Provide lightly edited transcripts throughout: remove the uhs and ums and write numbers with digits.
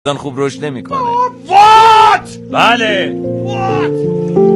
خوب رشد نمیکنه. What؟ بله. What؟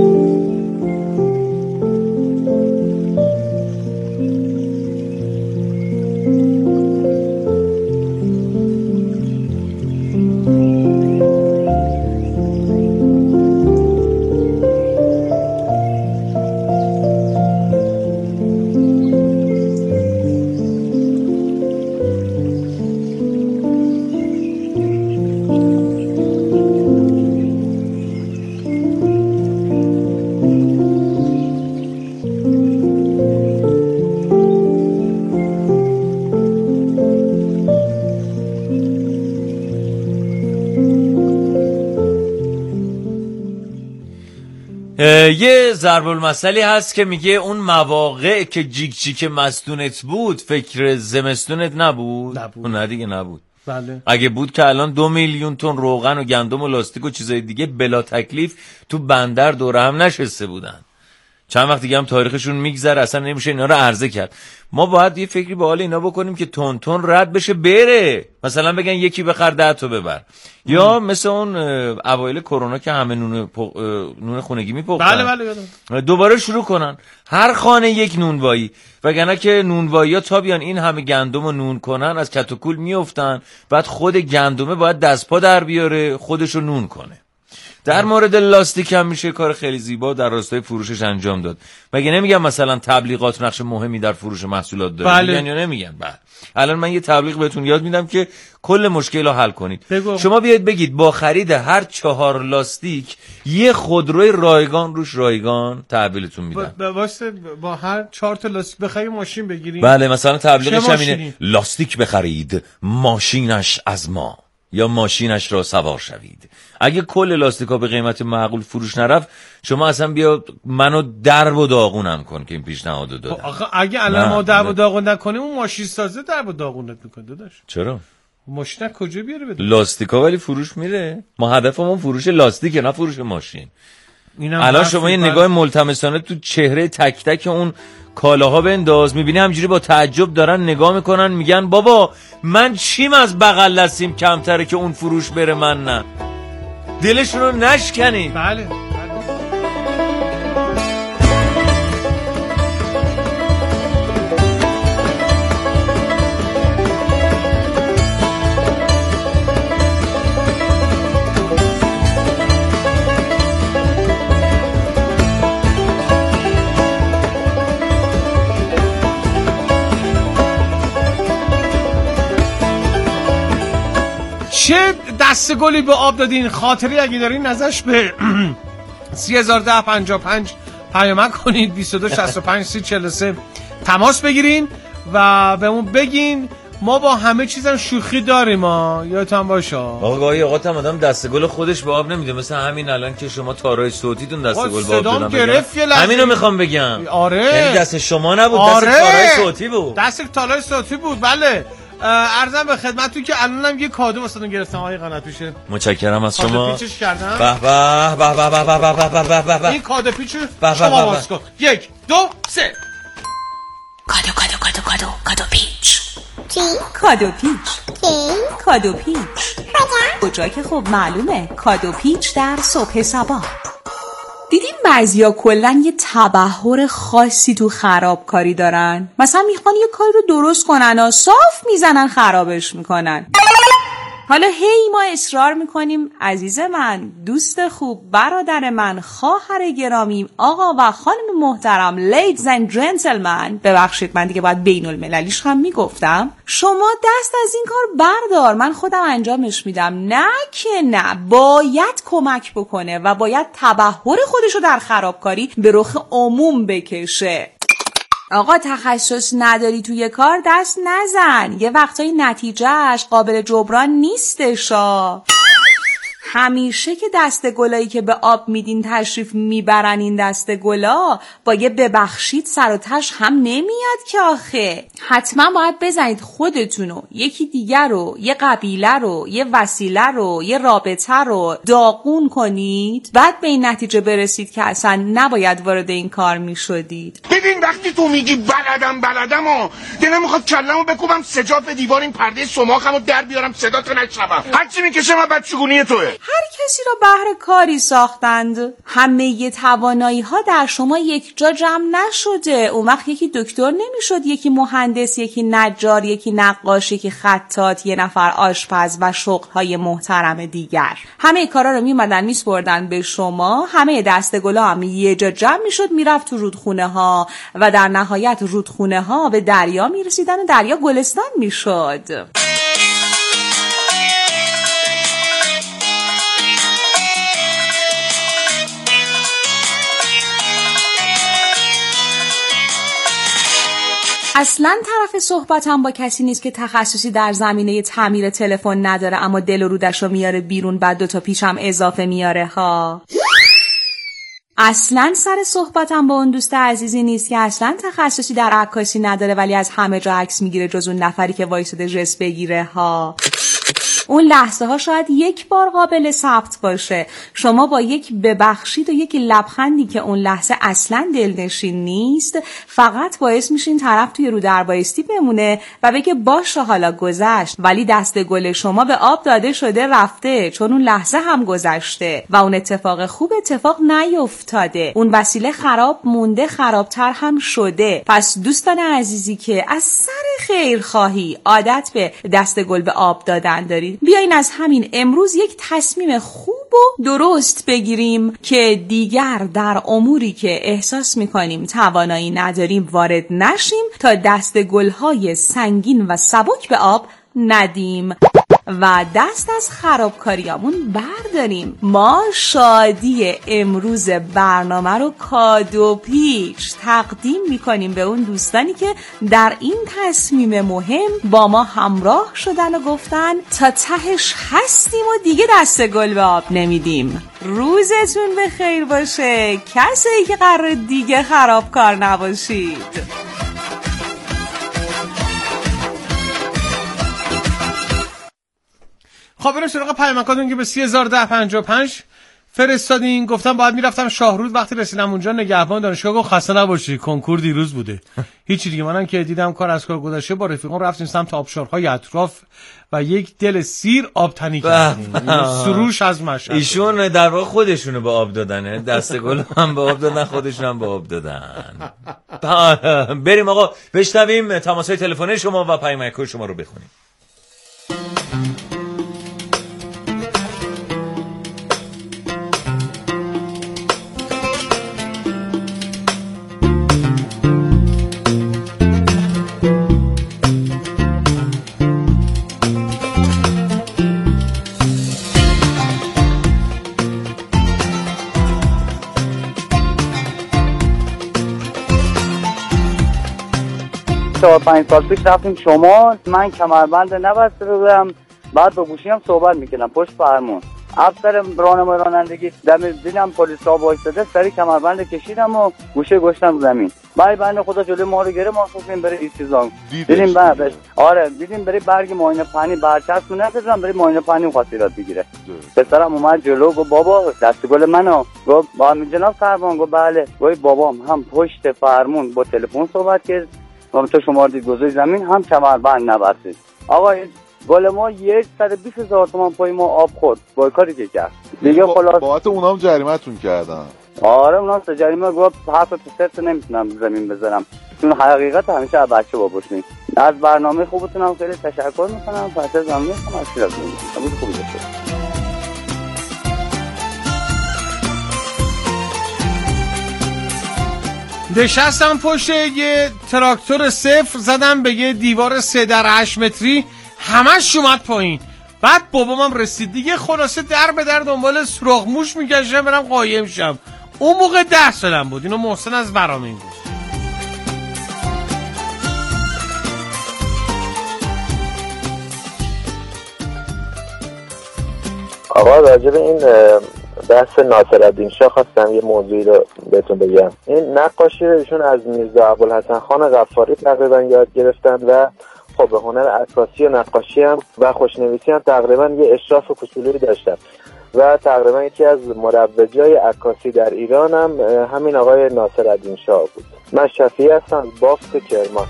یه ضرب المثلی هست که میگه اون مواقع که جیک جیک مستونت بود فکر زمستونت نبود. نه دیگه نبود. بله. اگه بود که الان 2 میلیون تن روغن و گندم و لاستیک و چیزای دیگه بلا تکلیف تو بندر دوره هم نشسته بودن. چند وقت دیگه هم تاریخشون میگذره، اصلا نمیشه اینا رو عرضه کرد. ما باید یه فکری به حال اینا بکنیم که تون تون رد بشه بره. مثلا بگن یکی بخر 10 تا ببر. یا مثل اون اوایل کرونا که همه نون خونگی میپختن. بله بله. دوباره شروع کنن هر خانه یک نونوایی، وگرنه که نونوایی‌ها تا بیان این همه گندم و نون کنن از کت و کول میافتن، بعد خود گندمه باید دست پا در بیاره خودشو نون کنه. در مورد لاستیک هم میشه کار خیلی زیبا در راستای فروشش انجام داد. مگه نمیگم مثلا تبلیغات نقش مهمی در فروش محصولات داره؟ بله. میگن یا نمیگن؟ بله. الان من یه تبلیغ بهتون یاد میدم که کل مشکل رو حل کنید. بگو. شما بیاید بگید با خرید هر 4 لاستیک یه خودروی رایگان روش رایگان تحویلتون میدن. واسه با هر 4 تا لاستیک بخرید ماشین بگیریم. بله، مثلا تبلیغش هم اینه: ماشینی؟ لاستیک بخرید ماشینش از ما، یا ماشینش را سوار شوید. اگه کل لاستیکا به قیمت معقول فروش نرفت، شما اصلا بیا منو درب و داغونم کن که این پیشنهادو دادم. آخه اگه الان ما درب و داغون نکنیم اون ماشین سازه درب و داغونت میکنه داداش. چرا؟ ماشین کجا بیاره بده؟ لاستیکا ولی فروش میره. ما هدفمون فروش لاستیکه، نه فروش ماشین. الان شما یه نگاه ملتمسانه تو چهره تک تک اون کالاها بنداز، میبینی همجوری با تعجب دارن نگاه میکنن، میگن بابا من چیم از بغل دستیم کمتره که اون فروش بره من نه. دلشون رو نشکنی. بله. چه دست گلی به آب دادین. خاطری اگه دارین ازش به 301055 پیامک کنید. 2265 تماس بگیرین و به اون بگین ما با همه چیزم شوخی داریم. یادتون باشه آقا گاهی اوقات هم آدم دست گل خودش به آب نمیده، مثل همین الان که شما تارای صوتیتون دست گل به آب دادن. همینو میخوام بگم. آره، یعنی دست شما نبود. آره. دست تارای صوتی بود. دست تارای صوتی بود. بله. عرضم به خدمتتون که الانم یه کادو واسهتون گرفتم آقای قناتوشه. متشکرم از شما. کادو پیچش کردم. به به به به به به به به به. این کادو پیچو شما باز کن. 1 2 3. کادو پیچ. چی؟ کادو پیچ. کی؟ کادو پیچ. کجا که خب معلومه. کادو پیچ در صبح صباح. دیدین بعضیا کلن یه تبحر خاصی تو خرابکاری دارن. مثلا میخوان یه کاری رو درست کنن و صاف میزنن خرابش میکنن. حالا هی ما اصرار میکنیم عزیز من، دوست خوب، برادر من، خواهر گرامی، آقا و خانم محترم، ladies and gentlemen، ببخشید من دیگه باید بین المللیش هم میگفتم، شما دست از این کار بردار، من خودم انجامش میدم. نه که نه، باید کمک بکنه و باید تبحر خودشو در خرابکاری به رخ عموم بکشه. آقا تخصص نداری توی کار دست نزن، یه وقتایی نتیجهش قابل جبران نیستشا. همیشه که دسته گلایی که به آب میدین تشریف میبرن این دسته گلا با یه ببخشید سر و تش هم نمیاد که آخه. حتما باید بزنید خودتونو، یکی دیگر رو، یه قبیله رو، یه وسیله رو، یه رابطه رو داغون کنید، بعد به این نتیجه برسید که اصلا نباید وارد این کار میشدید. ببین وقتی تو میگی بلدم و دلم میخواد کلمو بکوبم سجاف دیوار این پرده سماخمو در بیارم صداتو نشنوم. هرچی میکشه من بچگونی توئه. هر کسی رو بهر کاری ساختند. همه توانایی ها در شما یک جا جمع نشده. اون وقت یکی دکتر نمیشد، یکی مهندس، یکی نجار، یکی نقاش، یکی خطاط، یه نفر آشپز و شغل‌های محترم دیگر. همه کارا رو میومدن میسپردن به شما، همه دسته‌گلا هم یه جا جمع میشد، میرفت تو رودخونه ها و در نهایت رودخونه ها به دریا میرسیدن و دریا گلستان میشد. اصلا طرف صحبتم با کسی نیست که تخصصی در زمینه تعمیر تلفن نداره اما دل و رودشو میاره بیرون، بعد 2 تا پیچم اضافه میاره ها. اصلا سر صحبتم با اون دوست عزیزی نیست که اصلا تخصصی در عکاسی نداره ولی از همه جا عکس میگیره جز اون نفری که وایساده جس بگیره ها. اون لحظه ها شاید یک بار قابل ثبت باشه. شما با یک ببخشید و یک لبخندی که اون لحظه اصلا دلنشین نیست فقط باعث میشین طرف توی رو در بایستی بمونه و بگه باشه حالا گذشت، ولی دست گل شما به آب داده شده رفته چون اون لحظه هم گذشته و اون اتفاق خوب اتفاق نیفتاده. اون وسیله خراب مونده، خرابتر هم شده. پس دوستان عزیزی که از سر خیرخواهی عادت به دست گل به آب دادن دارید، بیاین از همین امروز یک تصمیم خوب و درست بگیریم که دیگر در اموری که احساس میکنیم توانایی نداریم وارد نشیم تا دست گلهای سنگین و سبک به آب ندیم و دست از خرابکاریامون برداریم. ما شادی امروز برنامه رو کادو پیچ تقدیم میکنیم به اون دوستانی که در این تصمیم مهم با ما همراه شدن و گفتن تا تهش هستیم و دیگه دست گل به آب نمیدیم. روزتون بخیر باشه کسایی که قرار دیگه خرابکار نباشید. خب بریم سراغ پیامکاتون که به 301055 فرستادین. گفتم باید میرفتم شاهرود، وقتی رسیدم اونجا نگهبان دانشگاه گفت خسته نباشی کنکور دیروز بوده. هیچی دیگه. منم که دیدم کار از کار گذشته با رفیقان رفتیم سمت آبشارهای اطراف و یک دل سیر آب تنی کردیم. سروش از مشهد. ایشون در واقع خودشونو به آب دادنه، دست گل هم به آب دادن، خودشون هم به آب دادن. بریم آقا بشنویم تماس‌های تلفنی شما و پیامک‌های شما رو بخونیم. تا 5 سال پیش رفتیم شمال، من کمربند نبسته بودم، بعد با گوشی هم صحبت میکردم پشت فرمون. افسر راهنمای رانندگی دیدم پلیس ها وایساده، سری کمربند کشیدم و گوشه گشتم زمین. بعد بنده خدا جلوی ما رو گرفت، ما خواستیم بریم ایستیزان. دیدیم بعد آره دیدیم بریم برگ معاینه فنی برچسب نذاشتم، بریم معاینه فنی خاطرات بگیره. پسرم اومد جلو گفت بابا دست گل منو. گفت با همین جناب سربان. گفت بله. گفت بابام هم پشت فرمون با تلفن صحبت کرد، تو شما دید گذاری زمین، هم کمربند نبستید. آقا گل ما 120,000 تومان پای ما آب خورد با کاری که کرد دیگه. خلاص بابت اونام جریمه‌تون کردن. آره اونام جریمه. گفت حرف تو سرت نمیتونم زمین بذارم، چون حقیقت همیشه از بچه باباشین. از برنامه خوبتونم خیلی تشکر میکنم. پس از زمین هم از شیراز میگم خوبی داشته. نشستم پشت یه تراکتور صفر، زدم به یه دیوار 3x8 متری، همش اومد پایین. بعد بابامم رسید دیگه، خلاصه در به در دنبال سوراخ موش میگشتم برم قایم شم. اون موقع 10 سالم بود. اینو محسن از برامین گفت. آقا راجع به این بحث ناصرالدین شاه خواستم یه موضوعی رو بهتون بگم. این نقاشی رو ایشون از میرزا ابوالحسن خان غفاری تقریبا یاد گرفتن و خب به هنر عکاسی و نقاشی هم و خوشنویسی هم تقریبا یه اشراف کوچولویی داشتن و تقریبا یکی از مروجای عکاسی در ایران هم همین آقای ناصرالدین شاه بود. من شفیعی هستم از بافت کرمان.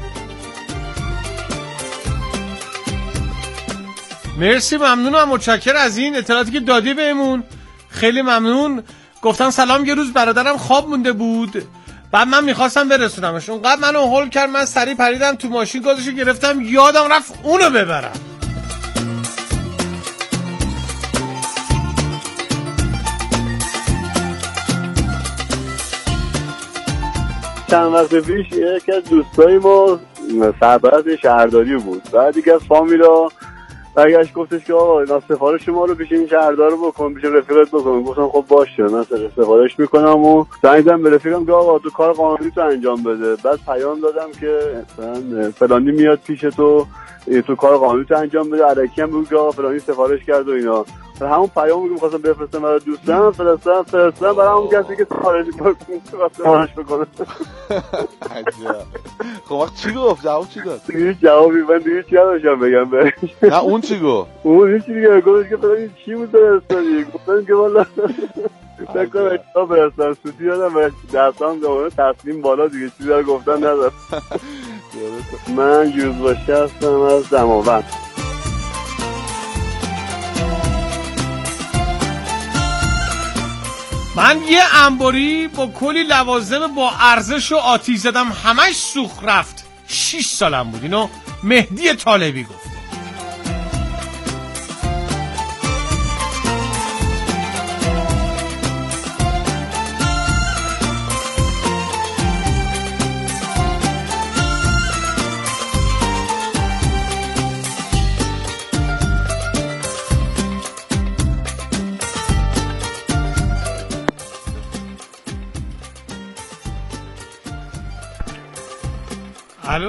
مرسی، ممنونم، متشکرم از این اطلاعاتی که دادی بهمون، خیلی ممنون. گفتن سلام، یه روز برادرم خواب مونده بود، بعد من میخواستم برسونمش، اونقدر منو هول کرد من سریع پریدم تو ماشین، گازشو گرفتم، یادم رفت اونو ببرم. چند وقت پیش یکی از دوستای ما سرپرست شهرداری بود، بعد دیگه از فامیلا برگشت گفتش که آقا اینا سفارش شما رو پیش این شهردار رو بکن، پیش رفیقت بکن. گفتم خب باشه، من سفارش میکنم و زنگ زدم به رفیقم که آقا تو کار قانونی تو انجام بده. بعد پیام دادم که فلانی میاد پیش تو کار قانونی تو انجام بده، الکی هم بگو که آقا فلانی سفارش کرد و اینا. همون پیامو که می‌خواستم بفرستم برای دوستم فرستادم برای اون کسی که سفارش بکنه. عجب. خب وقت چی گفت؟ جواب چی داد؟ دیگه جوابی من دیگه چی نداشتم بگم بهش. نه اون چی گفت؟ اون هیچ دیگه گفتش که فلانی چی بود فرستادی؟ گفتم که والا فکر کنم اشتباه فرستادم، سوتی دادم و درسام دوباره تصمیم بالا دیگه چیزی رو گفتن ندارم. من یوزباشی هستم از دماوند. من یه انباری با کلی لوازم با ارزش و آتیش زدم، همش سوخت رفت. 6 سالم بود. اینو مهدی طالبی گفت. الو،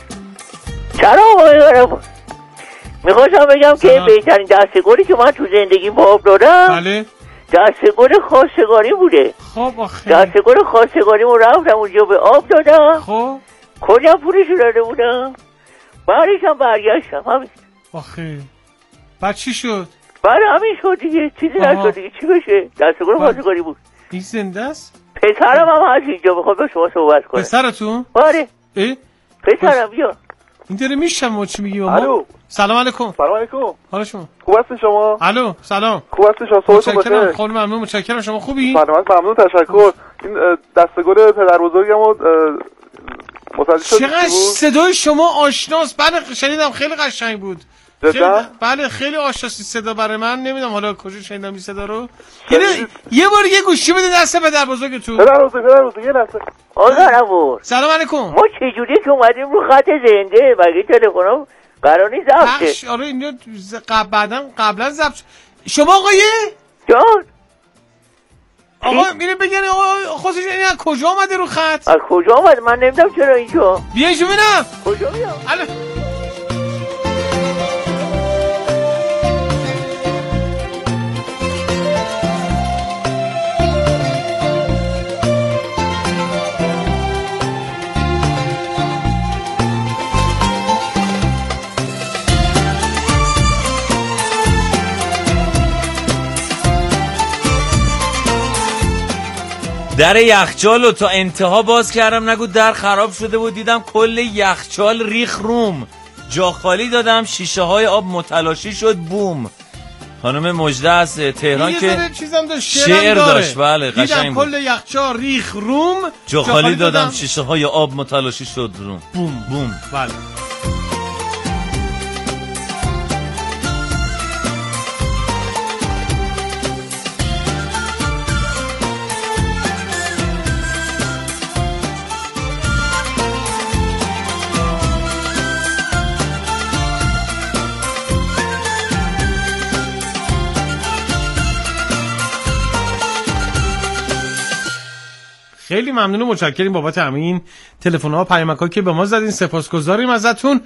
سلام. میخواستم بگم که بهترین دستگاری که من تو زندگی با آب دادم، بله، دستگار خواستگاری بوده. خب آخه دستگار خواستگاری رو رفتم اونجا به آب دادم، خب کجا پولشو داده بودم، بعدش هم برگشتم. همین آخه بعد چی شد؟ بعد همین شد دیگه، چیزی نشد دیگه. چی بشه؟ دستگار خواستگاری بود. این زنده است؟ پسرم هم هست اینجا، بخواد با شما صحبت کنه. پسرتون؟ آره اه؟ پسرم بیا. این داره میشم چی میگی؟ الو، سلام علیکم. سلام علیکم. حالا شما خوب هستین شما؟ الو، سلام. خوب هستین شما؟ صحبتون بخیر. خیلی ممنون، متشکرم. شما خوبی؟ ممنون، تشکر. این دستگار پدر بزرگمو متوجه شدید؟ چقدر صدای شما آشناست. بله شنیدم، خیلی قشنگ بود. بله خیلی آشناسی صدا برای من. نمیدونم حالا کجا شنیدم این صدا رو. یه بار یه گوشی بده دست پدر بزرگتون. پدر بزرگ یه لحظه. آقا سلام علیکم. ما چجوری که اومدیم رو خط زنده بقیه تلفن‌ها قرار نیست ضبطه. آره اینجا قبلا ضبط. شما آقایه؟ جان آقا میره بگن آقا خودش این از کجا اومده رو خط؟ از کجا اومده؟ من نمیدونم چرا اینجا. بیاین شو ببینم. کجا میام؟ در یخچال رو تا انتها باز کردم، نگو در خراب شده بود، دیدم کل یخچال ریخ روم. جا خالی دادم، شیشه های آب متلاشی شد. بوم. خانم مجده از تهران که شعر داشت. بله قشنگ بود. دیدم کل یخچال ریخ روم، جا خالی دادم، شیشه های آب متلاشی شد روم. بوم بوم. بله. خیلی ممنون و متشکریم بابت همین تلفن‌ها و پیامک‌ها که به ما زدین. سپاسگزاریم ازتون.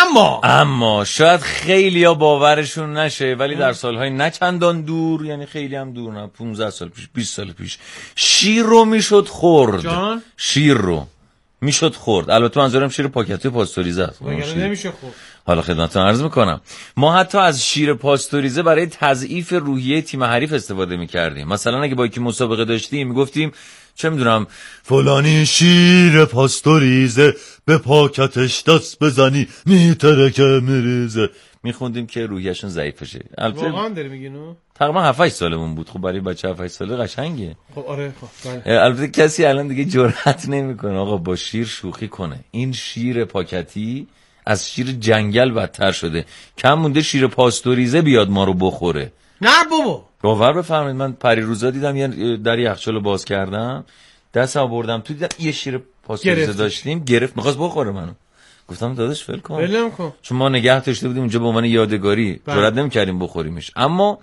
اما شاید خیلی‌ها باورشون نشه ولی در سال‌های نه چندان دور، یعنی خیلی هم دور نه، 15 سال پیش 20 سال پیش شیر رو میشد خورد. شیر رو میشد خورد. البته منظورم شیر پاکتی پاستوریزه است. نمیشه خورد. حالا خدمتتون عرض میکنم ما حتی از شیر پاستوریزه برای تضعیف روحیه تیم حریف استفاده میکردیم. مثلا اگه با یکی مسابقه داشتیم میگفتیم چه میدونم فلانی شیر پاستوریزه به پاکتش دست بزنی میترکه میریزه، میخوندیم که روحیه‌شون ضعیف بشه. البته واقعا داری میگی نو؟ تقریبا 7-8 سالمون بود. خب برای بچه 7-8 ساله قشنگه. خب آره خب بله. البته کسی الان دیگه جرئت نمیکنه آقا با شیر شوخی کنه. این شیر پاکتی از شیر جنگل بدتر شده. کم مونده شیر پاستوریزه بیاد ما رو بخوره. نه بابا باور بفرمایید من پریروزا دیدم یه در یخچال باز کردم، دست آوردم تو دیدم یه شیر پاستوریزه داشتیم، گرفت می‌خواست بخوره منو. گفتم داداش ول کن. چون ما نگه داشته بودیم اونجا به عنوان یادگاری، جرئت نمی‌کردیم بخوریمش. اما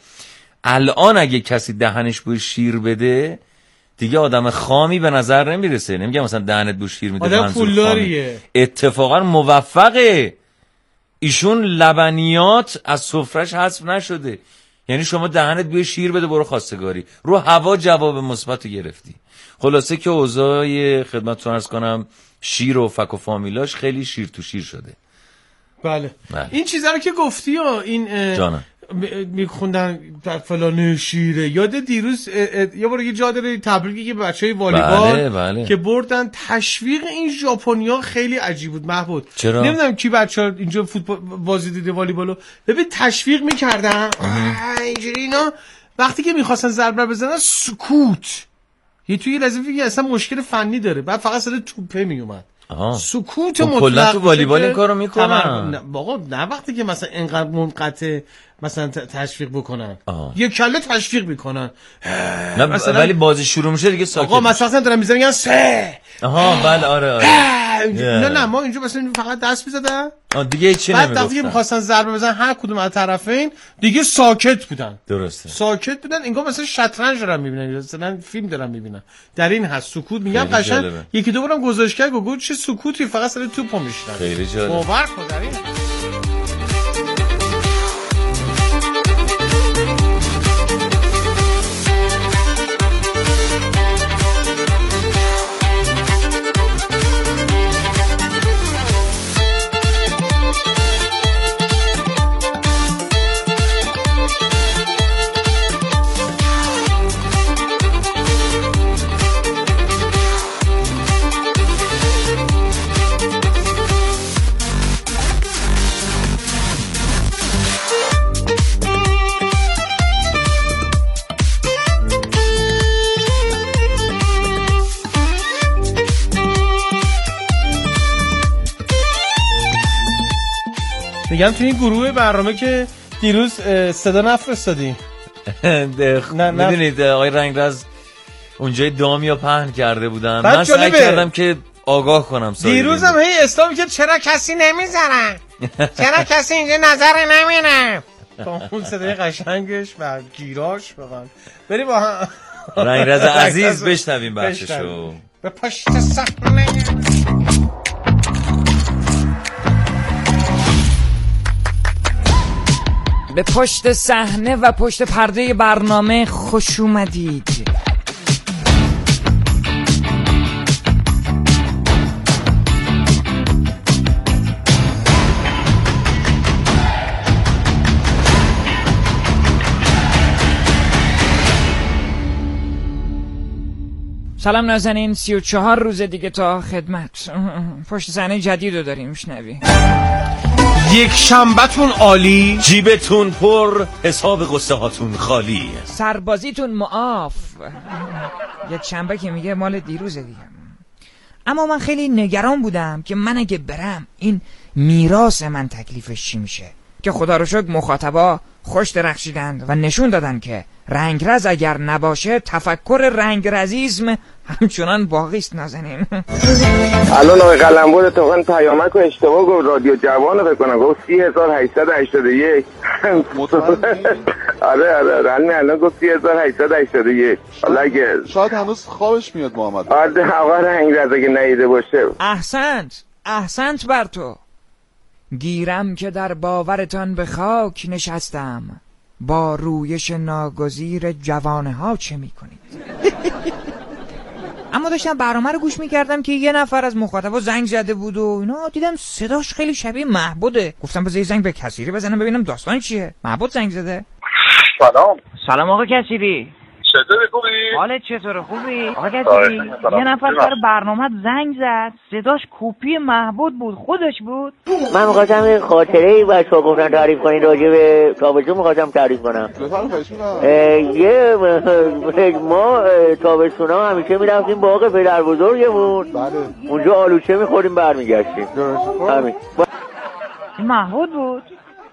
الان اگه کسی دهنش بوی شیر بده دیگه آدم خامی به نظر نمیرسه. نمیگم مثلا دهنت بو شیر میده آدم پولداریه. اتفاقا موفقه. ایشون لبنیات از سفرش حذف نشده. یعنی شما دهنت بوی شیر بده برو خواستگاری، رو هوا جواب مثبت گرفتی. خلاصه که اوضاع خدمتتون عرض کنم شیر و فک و فامیلاش خیلی شیر تو شیر شده. بله. این چیزا رو که گفتی و این جانم میخوندن فلان شیره، یاد دیروز یه بار یه جا داره تبریکی که بچهای والیبال بله. که بردن تشویق این ژاپنیا خیلی عجیب بود محمود. چرا؟ نمیدونم کی بچه‌ها اینجا فوتبال بازی دیده والیبالو، ببین تشویق میکردن اینجوری اینا، وقتی که میخواستن ضربه بزنن سکوت. یه توی لحظه فکر اصلا مشکل فنی داره، بعد فقط صدای توپه میومد. سکوت مطلق. کلا تو والیبال این کارو میکنن. آقا نه وقتی که مثلا اینقدر منقطع مثلا تشویق بکنن، یه کله تشویق میکنن. نه مثلا ولی بازی شروع میشه دیگه ساکت. آقا مثلا دارن میزنن 3. بله آره. نه ما اینجا مثلا فقط دست میزدن دیگه چی نمیگفتن. بعد وقتی میخواستن ضربه بزنن هر کدوم از طرفین دیگه ساکت بودن. درسته. ساکت بودن انگار مثلا شطرنج دارن میبینن، مثلا فیلم دارن میبینن. در این هست سکوت. میگم قشنگ یکی دو بارم گزارش کرد گفت چه سکوتی، فقط سر توپو میشتن. خیلی جالب. باور کن در این میگم تو این گروه برنامه که دیروز صدا نفرستادی میدونید آقای رنگرز اونجای دامیا پهن کرده بودن، من سعی کردم که آگاه کنم. دیروز هم هی اسلام که چرا کسی نمیذارن چرا کسی اینجا نظر نمینه اون صدای قشنگش و گیراش بقن. بریم با هم رنگرز عزیز بشنویم بخششو. به پشت صحنه به پشت صحنه و پشت پرده برنامه خوش اومدید. سلام نازنین، 34 روز دیگه تا خدمت. پشت صحنه جدید رو داریم میشنوی. یک شنبه‌تون عالی، جیبتون پر، حساب قصه هاتون خالی، سربازیتون معاف. یک شنبه که میگه مال دیروزه دیگه. اما من خیلی نگران بودم که من اگه برم این میراث من تکلیفش چی میشه، که خدا رو شکر مخاطبا خوش درخشیدند و نشون دادن که رنگرز اگر نباشه تفکر رنگرزیسم همچنان باقی است. نازنین الان آقای قلمبر اتفاقا پیامک رو اشتباه گفت، رادیو جوان رو بکنم گفت 3881. آره الان گفت 3881. حالا اگه شاید هنوز خوابش میاد محمد. آره آقا رنگرز اگه نیده باشه. احسنت بر تو. گیرم که در باورتان به خاک نشستم، با رویش ناگزیر جوانه ها چه میکنید؟ اما داشتم برنامه رو گوش میکردم که یه نفر از مخاطبا زنگ زده بود و اینا، دیدم صداش خیلی شبیه محبوده. گفتم بذار زنگ به کثیری بزنم ببینم داستان چیه. محبود زنگ زده. سلام آقا کثیری. چطوری خوبی؟ حالت چطوره خوبی؟ آقا کثیری یه نفر سر برنامه زنگ زد، صداش کپی محبود بود. خودش بود؟ من می‌خواستم یه خاطره‌ای بچه‌ها گفتن تعریف کنین راجع به تابستون، می‌خواستم تعریف کنم. ما تابستونا همیشه می‌رفتیم باغ پدر بزرگمون. بله. اونجا آلوچه می‌خوریم برمیگشتیم. همین. این محبود بود؟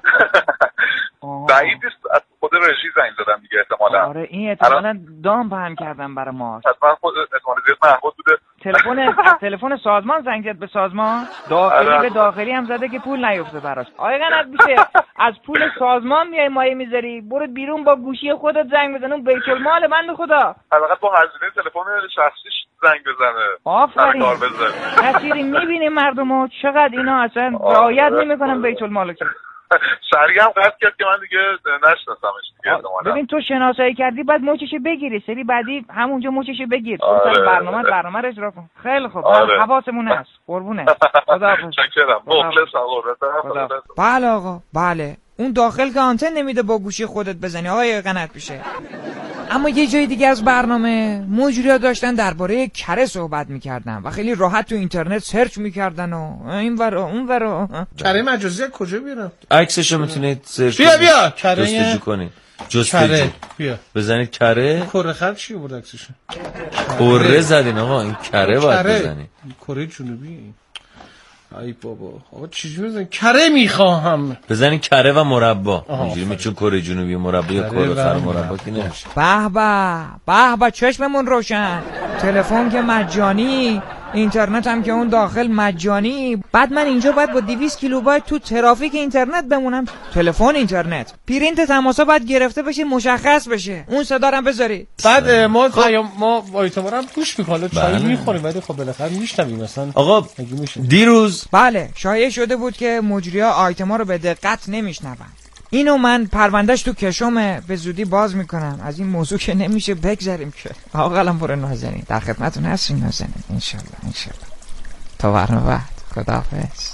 بعید نیست از خود رژی زنگ دادم دیگه احتمالاً. آره این احتمالاً دام پهن کردم برای ما. حتما خود احتمال زیاد محبود بوده. تلفن سازمان زنگ زد به سازمان داخلی به داخلی هم زده که پول نیفته براش. آقا قنات میشه از پول سازمان میای مایه میذاری، برو بیرون با گوشی خودت زنگ بزن، اون بیت المال بنده خدا. فقط با هزینه تلفن شخصیش زنگ بزنه. آفرین. کثیری میبینی مردمو چقدر اینا اصلا رعایت نمیکنن بیت المالو. شهری هم قصد کرد که من دیگه نشناسمش دیگه احتمالاً. ببین تو شناسایی کردی بعد موچشو بگیری، سری بعدی همونجا موچشو بگیر. آره. برنامه رو اجرا کن. خیلی خوب. آره. حواسمون هست. قربونه. خداحافظ. شکرم. مخلصم. بله آقا بله. اون داخل که آنتن نمیده با گوشی خودت بزنی آقای قنات میشه. اما یه جای دیگه از برنامه مجری‌ها داشتن درباره کره صحبت میکردن و خیلی راحت تو اینترنت سرچ میکردن و این ور اون ور. کره مجازی کجا بیارم؟ عکسشو میتونید سرچ بیا کره جستجو کنید. جستجو بیا بزنید کره. کره خر چی بود عکسش؟ کره زدین آقا، این کره باید بزنید. کره جنوبی. ای بابا آقا چجوری بزنید؟ کره میخواهم. بزنید کره و مربع. اینجوری چون کره جنوبی مربع یا کره خر مربع که نمیشه. به به چشممون روشن. تلفن که مجانی، اینترنت هم که اون داخل مجانی. بعد من اینجا باید با 200 کیلوبایت تو ترافیک اینترنت بمونم. تلفن اینترنت پرینت تماسا باید گرفته بشه، مشخص بشه. اون صدا رو بذاری. بعد ما آیتما رو هم گوش میکنیم، چای میخوریم ولی خب بالاخره میشنویم مثلا. آقا دیروز بله شایع شده بود که مجری‌ها آیتما رو به دقت نمیشنون. اینو من پروندهش تو کشومه، به زودی باز میکنم. از این موضوع که نمیشه بگذریم که. آقا قلمبر نازنین در خدمتتون هستیم نازنین. انشالله تا برنامه بعد. خداحافظ.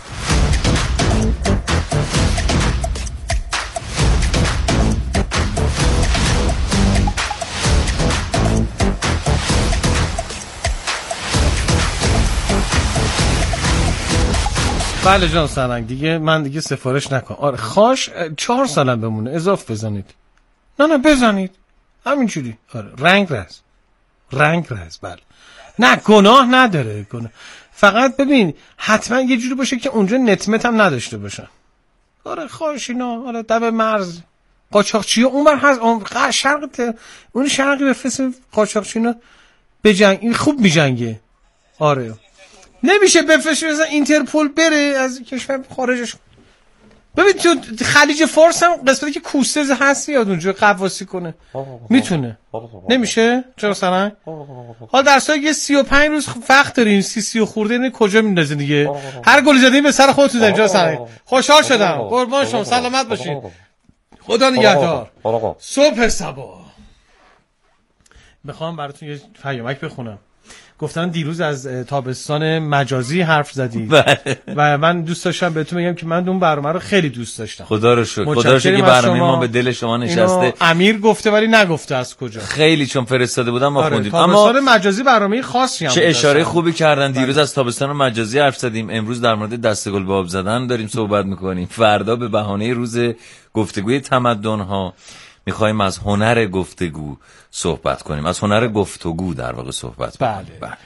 بله جان سرنگ دیگه من دیگه سفارش نکن. آره خواش 4 سالم بمونه اضافه بزنید. نه بزنید همینجوری. آره رنگ رز بله. نه گناه نداره گناه. فقط ببین حتما یه جوری باشه که اونجا نتمت هم نداشته باشن. آره خواهش اینا. آره دم مرز قاچاقچی اون بر هست اون شرقی به فسم قاچاقچی اینا بجنگ. این خوب میجنگه. آره نمیشه بفرستش مثلا اینترپل بره از کشور خارجش. ببین تو خلیج فارس هم قسمتی که کوسز هست یاد اونجا قواسی کنه میتونه. نمیشه چرا سرنگ؟ حالا در سال یه 35 روز وقت دارین 30 خورده اینه کجا میندازین دیگه. هر گلی زدین به سر خودتون زدین جا سرنگ. خوشحال شدم قربان شما سلامت باشین. خدا نگهدار. صبح صبا میخوام براتون یه پیامک بخونم. گفتن دیروز از تابستان مجازی حرف زدی و من دوست داشتم بهتون بگم که من اون برنامه رو خیلی دوست داشتم. خدا رو شکر که برنامه ما به دل شما نشسته. امیر گفته ولی نگفته از کجا. خیلی چون فرستاده بودم ما خوندیم. تابستان مجازی برنامه خاصی هم چه اشاره خوبی کردن. دیروز از تابستان مجازی حرف زدیم، امروز در مورد دستگل به آب زدن داریم صحبت میکنیم. فردا به بهانه روز گفتگوی تمدن ها میخوایم از هنر گفتگو صحبت کنیم، از هنر گفتگو در واقع صحبت کنیم. بله.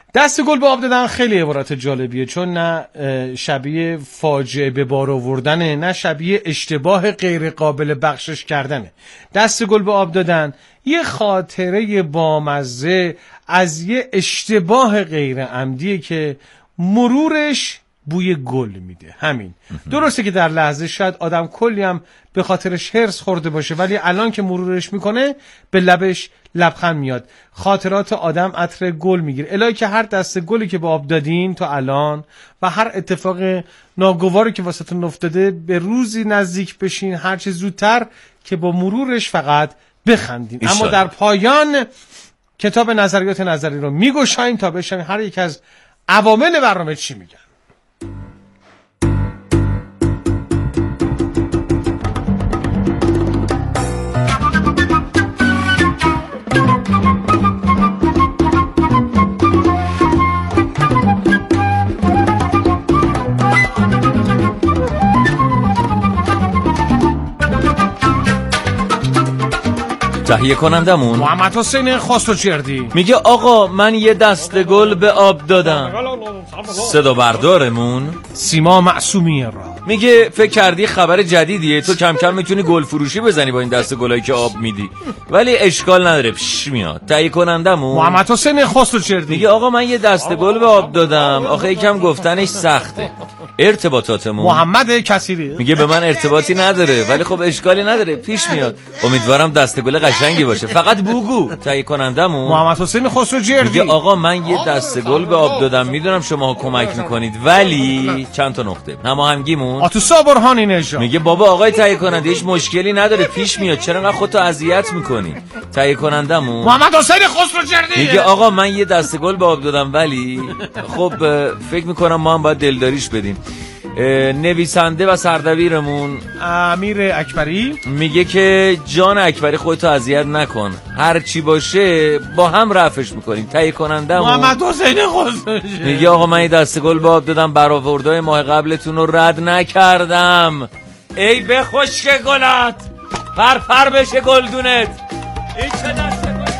دست گل به آب دادن خیلی عبارت جالبیه، چون نه شبیه فاجعه به بار آوردنه، نه شبیه اشتباه غیر قابل بخشش کردنه. دست گل به آب دادن یه خاطره بامزه از یه اشتباه غیر عمدیه که مرورش بوی گل میده. همین. درسته که در لحظه شاید آدم کلی هم به خاطرش هرس خورده باشه، ولی الان که مرورش میکنه به لبش لبخند میاد. خاطرات آدم عطر گل میگیره. الهی که هر دسته گلی که به آب دادین تا الان و هر اتفاق ناگواری که واسهتون افتاده به روزی نزدیک بشین هر چه زودتر که با مرورش فقط بخندین. اما در پایان کتاب نظریات نظری رو میگشاییم تا بشنویم هر یک از عوامل برنامه چی میگن. تهیه کنندمون محمد حسین خسروچردی میگه آقا من یه دسته گل به آب دادم. صدا بردارمون سیما معصومی را میگه فکر کردی خبر جدیدیه، تو کم کم میتونی گل فروشی بزنی با این دسته گلایی که آب میدی، ولی اشکال نداره پیش میاد. تهیه کنندمون محمد حسین خسروچردی میگه آقا من یه دسته گل به آب دادم، آخه یکم گفتنش سخته. ارتباطاتمون محمد کثیری میگه به من ارتباطی نداره، ولی خب اشکالی نداره پیش میاد. امیدوارم دسته گل قشنگی باشه، فقط بوگو. تهیه کنندمون محمد حسین خسروچردی میگه آقا من یه دسته گل به آب دادم، میدونم شما کمک میکنید ولی چند تا نقطه هماهنگیمون آتوسا برهانی نژاد میگه بابا آقای تهیه کننده هیچ مشکلی نداره پیش میاد، چرا انقدر خودتو اذیت میکنی؟ تهیه کنندمون محمد حسین خسروچردی میگه آقا من یه دسته گل به آب دادم ولی خب فکر میکنم ما هم باید دلداریش بدیم. نویسنده و سردبیرمون امیر اکبری میگه که جان اکبری خودتو اذیت نکن، هر چی باشه با هم رفعش میکنیم. تهیه کنندمون محمد حسین خسروچردی میگه آقا من یه دسته گل به آب دادم، برآوردهای ماه قبلتون رو رد نکردم. ای به خشک گلت پر بشه گلدونت. این چه دسته گل؟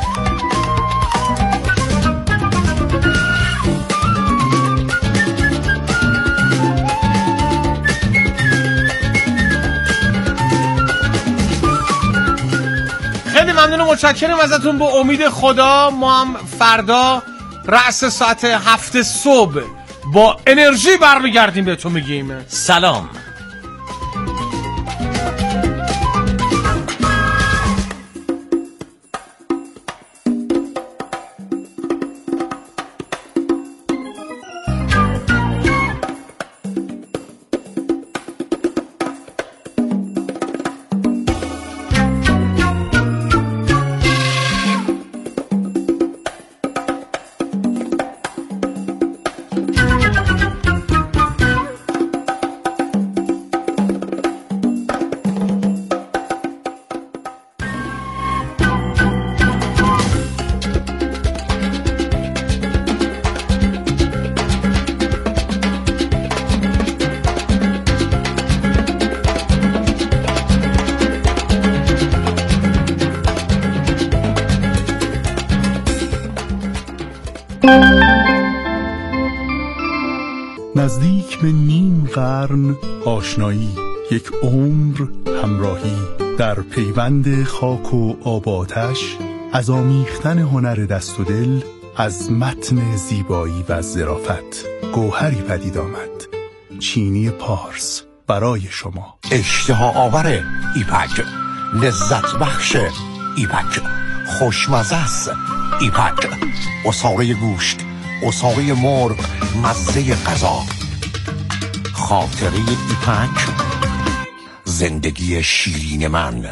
خیلی ممنون و متشکرم ازتون. به امید خدا ما هم فردا رأس ساعت 7 صبح با انرژی برمیگردیم بهتون میگیم سلام. نزدیک به نیم قرن آشنایی، یک عمر همراهی، در پیوند خاک و آب و آتش، از آمیختن هنر دست و دل، از متن زیبایی و ظرافت گوهری پدید آمد. چینی پارس برای شما. اشتها آور ایپک، لذت بخش ایپک، خوشمزه است ایپک، عصاره گوشت، عصاره مرغ، مزه غذا. خاطره ایپک، زندگی شیرین من.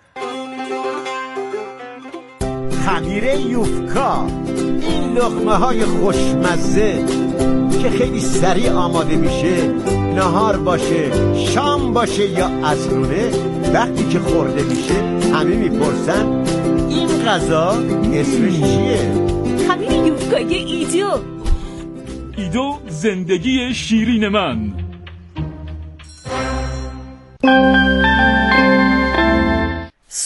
خمیر یوفکا، این لقمه های خوشمزه که خیلی سریع آماده میشه، نهار باشه، شام باشه یا عصرونه، وقتی که خورده میشه همه میپرسن این غذا اسمش چیه؟ خمیر یوفکای ایدو. ایدو زندگی شیرین من.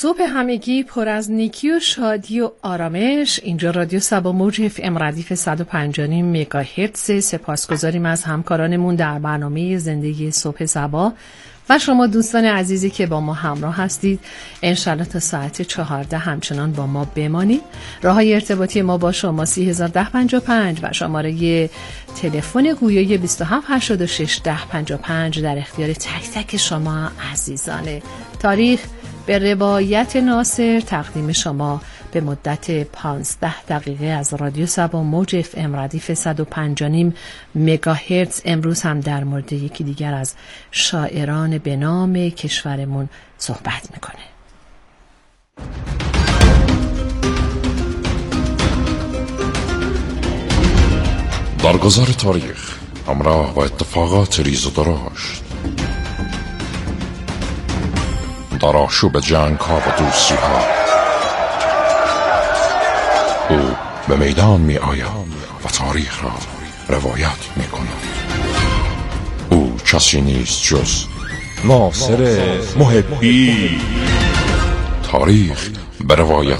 صبح همگی پر از نیکی و شادی و آرامش. اینجا رادیو سبا موج FM ردیف 105.9 مگاهرتز. سپاسگزاریم از همکارانمون در برنامه زندگی صبح سبا و شما دوستان عزیزی که با ما همراه هستید. انشالله تا ساعت 14 همچنان با ما بمانید. راههای ارتباطی ما با شما 301055 و شماره تلفن گویای 27861055 در اختیار تک تک شما عزیزانه. تاریخ به روایت ناصر، تقدیم شما به مدت 15 دقیقه از رادیو سبا موج FM ردیف 105.9 مگاهرتز. امروز هم در مورد یکی دیگر از شاعران به نام کشورمون صحبت میکنه. در گذار تاریخ همراه با اتفاقات ریز و درشت، در آشوب جنگ ها و دوستی ها، او به میدان می آید و تاریخ را روایت می کند. او کسی نیست جز ناصر محبی. تاریخ به روایت